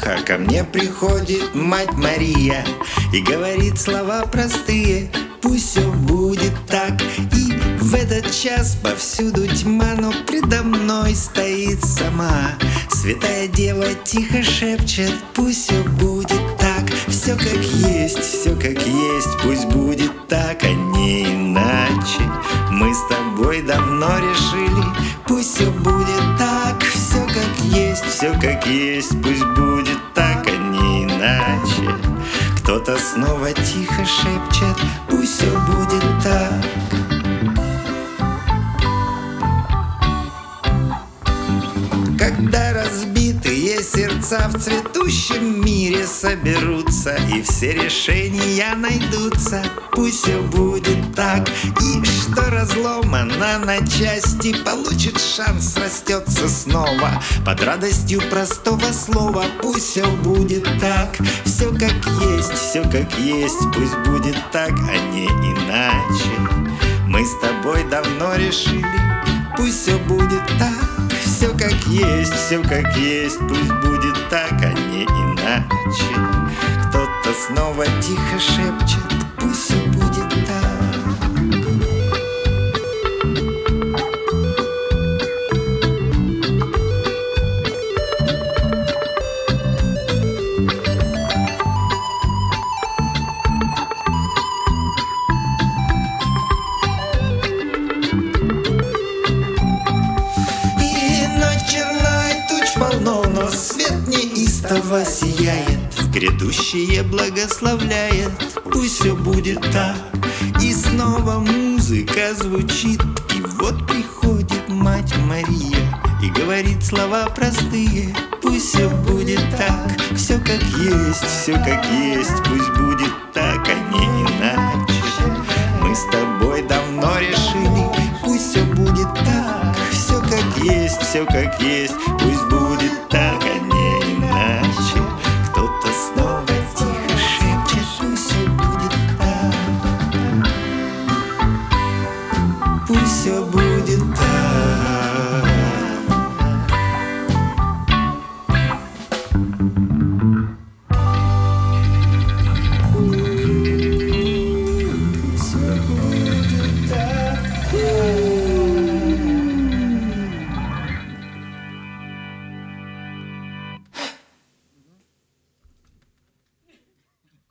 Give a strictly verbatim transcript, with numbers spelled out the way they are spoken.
страха ко мне приходит Мать Мария и говорит слова простые: пусть все будет так. И в этот час повсюду тьма, но предо мной стоит сама Святая Дева тихо шепчет: пусть все будет так. Все как есть, все как есть, пусть будет так, а не иначе. Мы с тобой давно решили, пусть все будет так. Все как есть, все как есть, пусть будет так, а не иначе. Кто-то снова тихо шепчет: пусть все будет так. Когда разбитые сердца в цветущем мире соберутся и все решения найдутся, пусть все будет так. И что разломано на части получит шанс, растется снова под радостью простого слова. Пусть все будет так. Все как есть, все как есть, пусть будет так, а не иначе. Мы с тобой давно решили, пусть все будет так. Все как есть, все как есть, пусть будет так, а не иначе. Кто-то снова тихо шепчет: пусть все будет так. Но свет неистово сияет, в грядущее благословляет. Пусть все будет так. И снова музыка звучит, и вот приходит Мать Мария и говорит слова простые: пусть все будет так. Все как есть, все как есть, пусть будет так, а не иначе. Мы с тобой давно решили, пусть все будет так. Все как есть, все как есть, пусть